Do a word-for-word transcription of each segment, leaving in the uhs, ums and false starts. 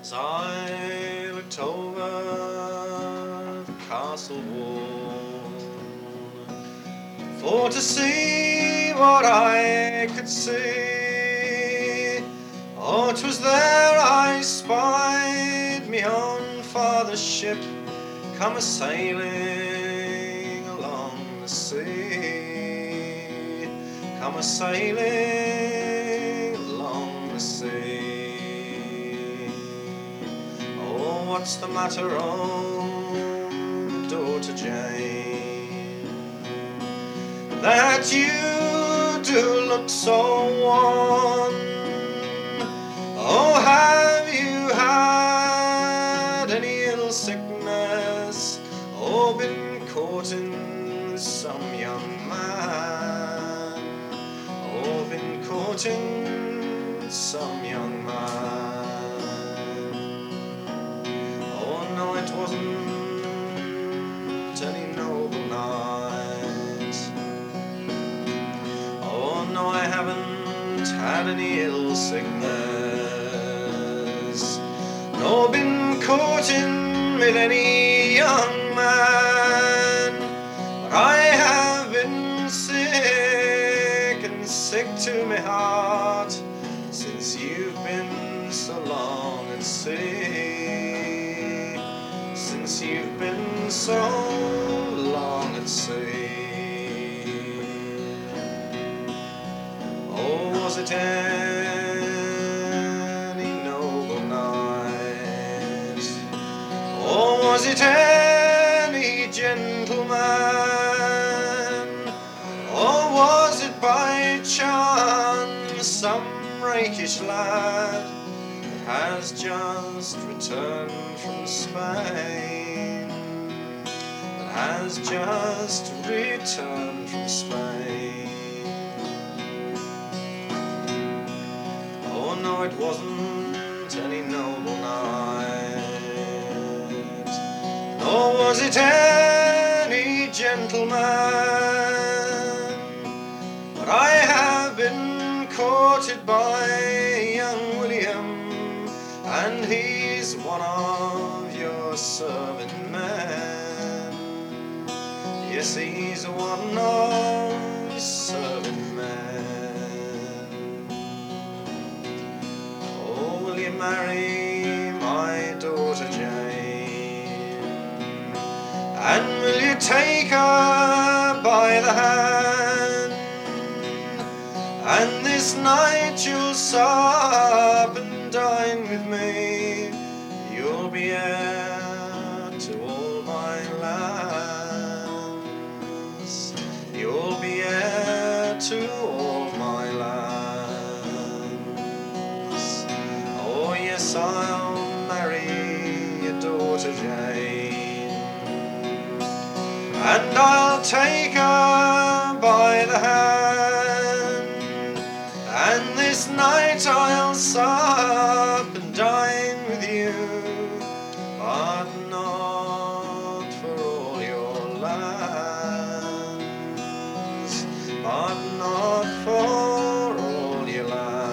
As I looked over the castle wall for to see what I could see, oh, 'twas there I spied me own father's ship come a-sailing along the sea, come a-sailing along the sea. Oh, what's the matter, oh, daughter Jane, that you do look so wan? Oh, have you had any ill sickness, or been caught in some young man, or been caught in some young man? Oh no, it wasn't any noble knight. Oh no, I haven't had any ill sickness, nor been caught in with any young man, but I have been sick and sick to my heart since you've been so long at sea, since you've been so long at sea. Oh, was it any noble knight, or was it any gentleman, or was it by chance some rakish lad that has just returned from Spain, that has just returned from Spain? Oh no, it wasn't any noble knight, nor was it any gentleman, but I have been courted by young William, and he's one of your serving men. Yes, he's one of your serving men. Oh, will you marry my daughter Jane, and will you take her by the hand, and this night you'll sup and dine with me, you'll be heir to all my lands, you'll be heir to all my lands. Oh yes, I'll marry your daughter Jane, and I'll take her by the hand, and this night I'll sup and dine with you, but not for all your lands, but not for all your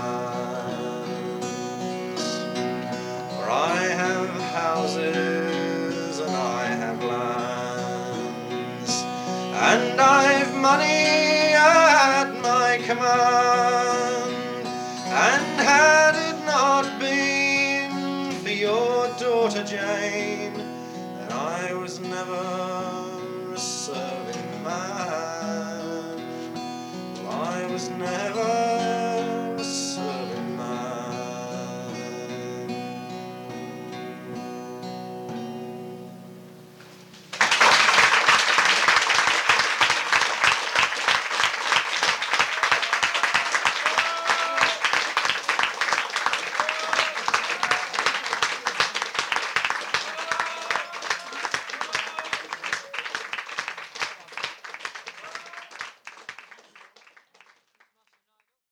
lands. For I have houses and I have lands, and I've money at my command, and had it not been for your daughter Jane, then I was never a serving man. Well, I was never